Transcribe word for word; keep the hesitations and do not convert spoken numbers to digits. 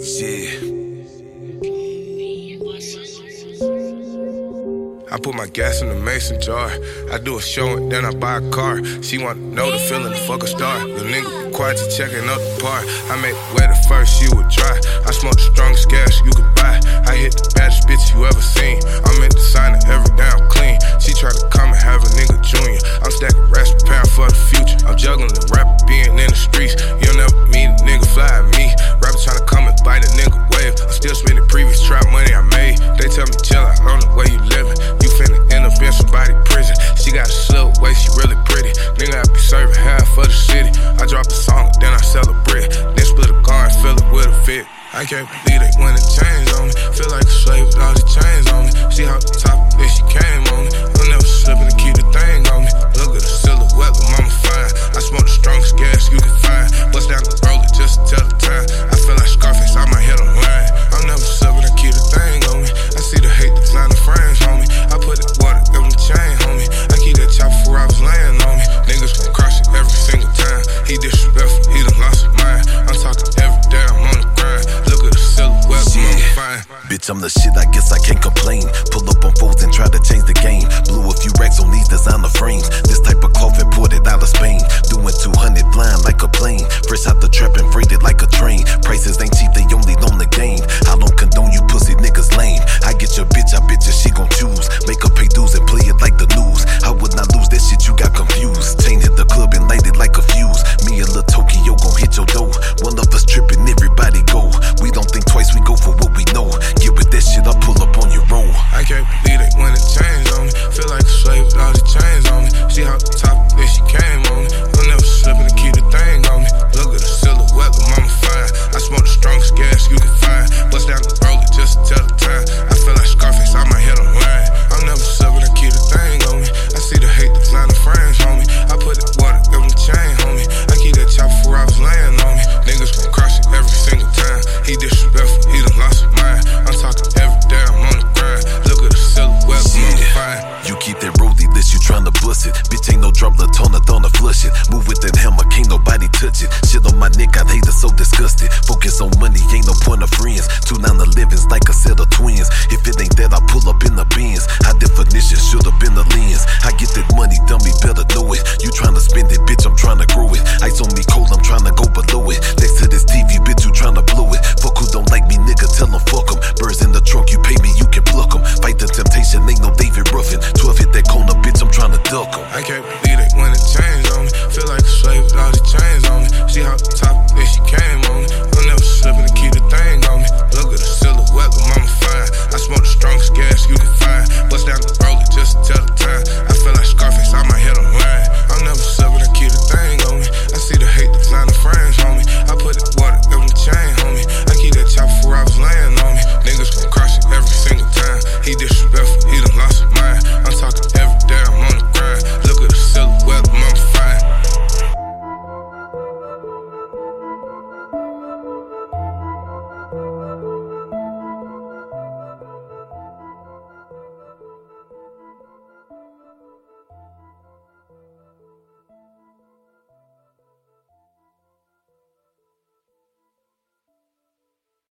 Yeah. I put my gas in the mason jar. I do a show and then I buy a car. She wanna know the feeling to fuck a star. The nigga be quiet to checking out the part. I make wet at first, she would dry. I smoke the strongest gas you could buy. I hit the baddest bitch you ever seen. I'm in designer every day I'm clean. She try to come and have a nigga junior. I'm stacking racks, preparing for the future. I'm juggling the rapper, being in the streets. You'll never meet a nigga fly at me. Rapper trying to come and bite a nigga wave. I'm still spending previous trap money I made. They tell me chill out on the way you living. You finna end up in somebody prison. She got a slow way, she really pretty. Nigga, I be serving half for the city. I drop a song, then I sell a brick. Then split a car and fill it with a fit. I can't believe they went and chains on me. Feel like a slave with all the chains on me. She hop the top, then she came on me. I'm never slipping to keep the thing on me. Look at the silhouette, the mama fine. I smoke the strongest gas you can find. Bust down the